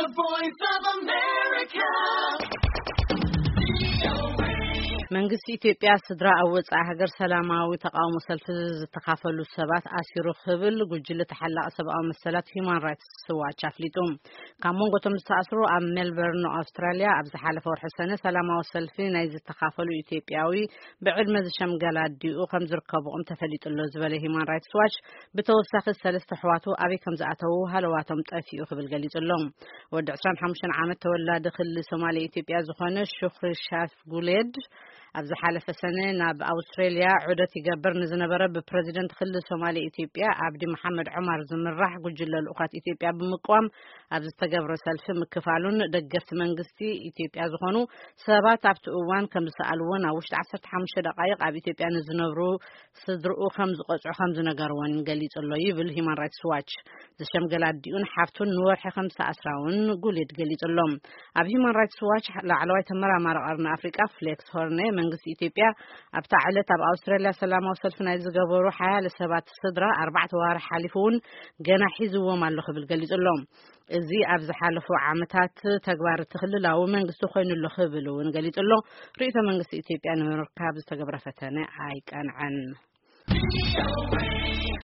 The Voice of America. መንግስት ኢትዮጵያ ስድራ አወጻ ሀገር ሰላማዊ ተቃውሞ ሰልፍ ዝተካፈሉ ሰባት አሲሩ ክብል ጉጅለ ተሐላቀ ሰብአዊ መሰላት ሂማን ራይትስ ዋች አፍሊጡም ካሞንጎቶም ዝተአስሩ ኣብ ሜልበርን አውስትራሊያ ኣብ ዝሓለፈ ወርሒ ሰነ ሰላማዊ ሰልፊ ናይ ዝተካፈሉ ኢትዮጵያዊ ብዕድመ ዝሸምገላ ዲኡ ከም ዝርከብኦም ተፈሊጡሎ ዝበለ ሂማን ራይትስ ዋች ብተወሳኺ ሰለስተ ሕዋቱ ኣበይ ከም ዝኣተው ሃለዋቶም ጠፊኡ ክብል ገሊጹሎም ወዲ 25 ዓመት ተወላዲ ክልል ሶማሌ ኢትዮጵያ ዝኾነ ሹኽሪ ሻፍ ጉሌድ ኣብ ዝሓለፈ ሰነ ናብ አውስትራሊያ ዑደት ይገበር ንዝነበረ ብፕሬዝደንት ክልል ሶማሌ ኢትዮጵያ አብዲ መሐመድ ዑመር ዝምራሕ ጉጅለ ልኡኻት ኢትዮጵያ ብምቋም ኣብ ዝተገብረ ሰልፊ ምክፋሉን ደገፍቲ መንግስቲ ኢትዮጵያ ዝኾኑ ሰባት ኣብቲ እዋን ከም ዝሰኣልዎን ኣብ ውሽጢ 15 ደቂቕ ኣብ ኢትዮጵያ ንዝነብሩ ስድርኡ ከም ዝቆጽዑ ከም ዝነገርዎን ገሊጹሎ ይብል ሂማን ራይትስ ዋች ዝሸምገላ ዲኡን ሓፍቱን ንወርሒ ከም ዝተኣስራውን ጉሌድ ገሊጹሎም ኣብ ሂማን ራይትስ ዋች ላዕለዋይ ተመራማሪ ቀርኒ አፍሪካ ፍሌክስ ሆርኔ መንግስት ኢትዮጵያ ኣብ ታዕለት ኣብ አውስትራሊያ ሰላማዊ ሰልፍ ናይ ዝገበሩ ሓያለ ሰባት ስድራ 4 ዋር ሓሊፉን ገና ሒዝዎም ኣሎ ክብል ገሊጹሎም እዚ ኣብ ዝሓለፉ ዓመታት ተግባር ትኽልላዊ መንግስት ኮይኑሎ ክብል እውን ገሊጹሎ ርእይቶ መንግስት ኢትዮጵያ ንምርካብ ዝተገብረ ፈተነ ኣይቀንዐን